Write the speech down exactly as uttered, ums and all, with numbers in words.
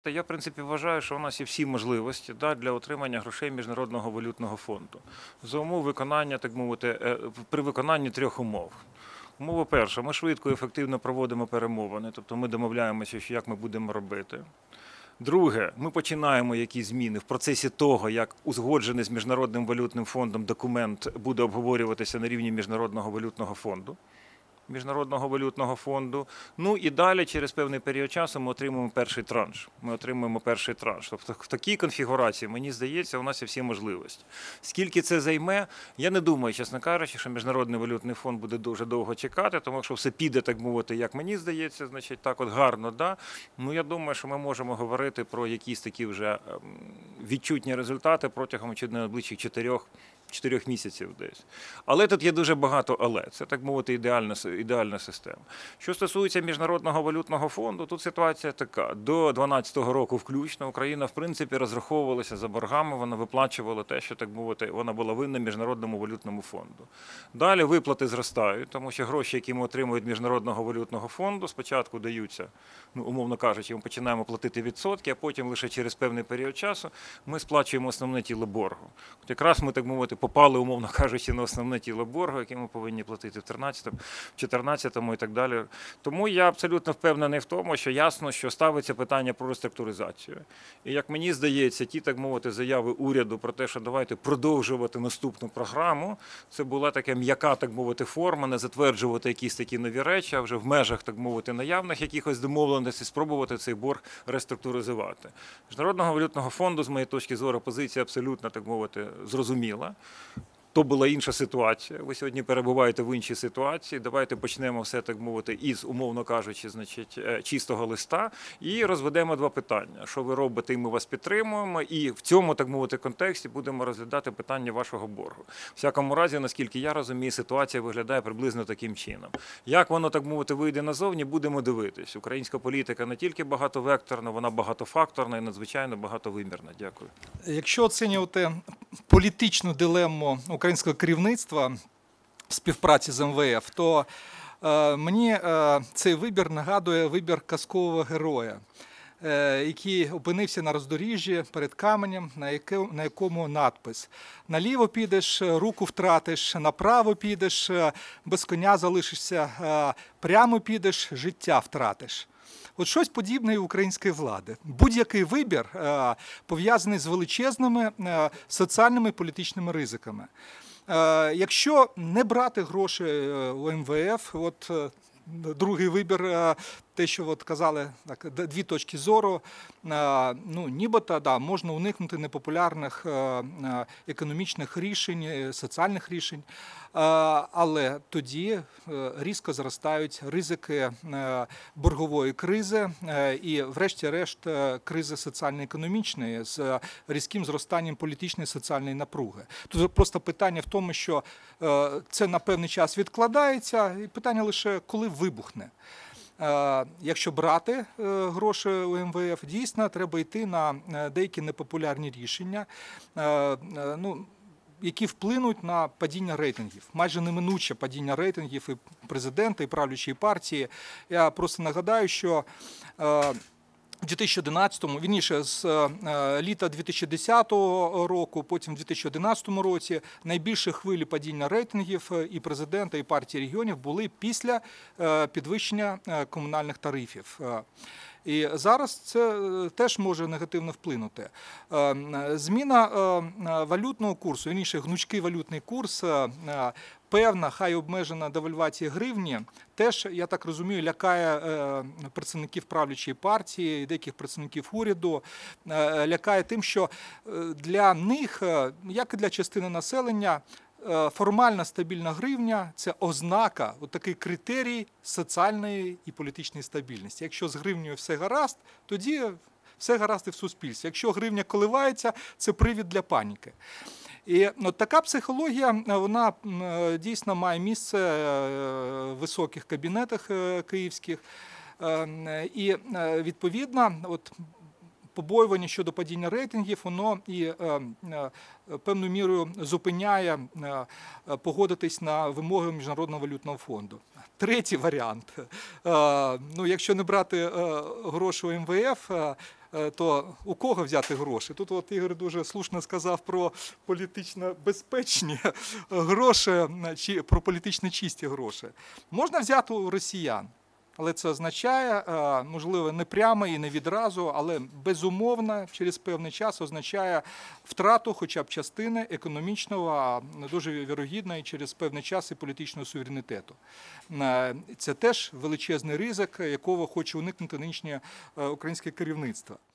Я, в принципі, вважаю, що у нас є всі можливості да, для отримання грошей Міжнародного валютного фонду. За умов виконання, так мовити, е, при виконанні трьох умов. Умова перша, ми швидко і ефективно проводимо перемовини, тобто ми домовляємося, що як ми будемо робити. Друге, ми починаємо якісь зміни в процесі того, як узгоджений з Міжнародним валютним фондом документ буде обговорюватися на рівні Міжнародного валютного фонду. Міжнародного валютного фонду. Ну і далі, через певний період часу, ми отримуємо перший транш. Ми отримуємо перший транш. Тобто в такій конфігурації, мені здається, у нас є всі можливості. Скільки це займе, я не думаю, чесно кажучи, що Міжнародний валютний фонд буде дуже довго чекати, тому що все піде, так мовити, як мені здається, значить, так от гарно, да. Ну, я думаю, що ми можемо говорити про якісь такі вже відчутні результати протягом найближчих чотирьох чотирьох місяців десь. Але тут є дуже багато але. Це, так мовити, ідеальна, ідеальна система. Що стосується Міжнародного валютного фонду, тут ситуація така. До дванадцятого року включно Україна, в принципі, розраховувалася за боргами, вона виплачувала те, що, так мовити, вона була винна Міжнародному валютному фонду. Далі виплати зростають, тому що гроші, які ми отримуємо від Міжнародного валютного фонду, спочатку даються, ну, умовно кажучи, ми починаємо платити відсотки, а потім лише через певний період часу ми сплачуємо основне тіло боргу. От якраз ми, так мовити, попали, умовно кажучи, на основне тіло боргу, яке ми повинні платити в тринадцятому, чотирнадцятому і так далі. Тому я абсолютно впевнений в тому, що ясно, що ставиться питання про реструктуризацію. І як мені здається, ті, так мовити, заяви уряду про те, що давайте продовжувати наступну програму, це була така м'яка, так мовити, форма, не затверджувати якісь такі нові речі, а вже в межах, так мовити, наявних якихось домовленостей спробувати цей борг реструктуризувати. Міжнародного валютного фонду, з моєї точки зору, позиція абсолютно, так мовити, зрозуміла. То була інша ситуація. Ви сьогодні перебуваєте в іншій ситуації. Давайте почнемо все, так мовити, із, умовно кажучи, значить, чистого листа і розведемо два питання. Що ви робите, і ми вас підтримуємо, і в цьому, так мовити, контексті будемо розглядати питання вашого боргу. В всякому разі, наскільки я розумію, ситуація виглядає приблизно таким чином. Як воно, так мовити, вийде назовні, будемо дивитись. Українська політика не тільки багатовекторна, вона багатофакторна і надзвичайно багатовимірна. Дякую. Якщо оцінювати політичну дилему українського керівництва в співпраці з ем ве еф, то е, мені е, цей вибір нагадує вибір казкового героя, е, який опинився на роздоріжжі перед каменем, на, яке, на якому надпис: «Наліво підеш, руку втратиш, направо підеш, без коня залишишся, е, прямо підеш, життя втратиш». От щось подібне і у української влади. Будь-який вибір е, пов'язаний з величезними е, соціальними і політичними ризиками. Е, якщо не брати гроші у ем ве еф, от е, другий вибір, е, те, що от казали, так, дві точки зору, е, ну, нібито, да, можна уникнути непопулярних е, економічних рішень, соціальних рішень, е, але тоді е, різко зростають ризики е, боргової кризи е, і, врешті-решт, е, кризи соціально-економічної з різким зростанням політичної і соціальної напруги. Тут просто питання в тому, що е, це на певний час відкладається, і питання лише, коли вибухне. Якщо брати гроші у ем ве еф, дійсно треба йти на деякі непопулярні рішення, ну, які вплинуть на падіння рейтингів. Майже неминуче падіння рейтингів і президента, і правлячої партії. Я просто нагадаю, що у дві тисячі одинадцятому, вірніше, з літа дві тисячі десятого року, потім у дві тисячі одинадцятому році найбільші хвилі падіння рейтингів і президента, і партії регіонів були після підвищення комунальних тарифів. І зараз це теж може негативно вплинути. Зміна валютного курсу, вірніше, гнучкий валютний курс, певна, хай обмежена девальвація гривні, теж, я так розумію, лякає представників правлячої партії, деяких представників уряду, лякає тим, що для них, як і для частини населення, формальна стабільна гривня – це ознака, от такий критерій соціальної і політичної стабільності. Якщо з гривнею все гаразд, тоді все гаразд і в суспільстві. Якщо гривня коливається, це привід для паніки. І от така психологія, вона дійсно має місце в високих кабінетах київських. І, відповідно, от побоювання щодо падіння рейтингів, воно і е, е, певною мірою зупиняє е, погодитись на вимоги Міжнародного валютного фонду. Третій варіант. Е, ну, якщо не брати е, гроші у ем ве еф, е, е, то у кого взяти гроші? Тут от Ігор дуже слушно сказав про політично безпечні гроші, чи про політично чисті гроші. Можна взяти у росіян. Але це означає, можливо, не прямо і не відразу, але безумовно через певний час означає втрату хоча б частини економічного, а дуже вірогідно і через певний час і політичного суверенітету. Це теж величезний ризик, якого хоче уникнути нинішнє українське керівництво.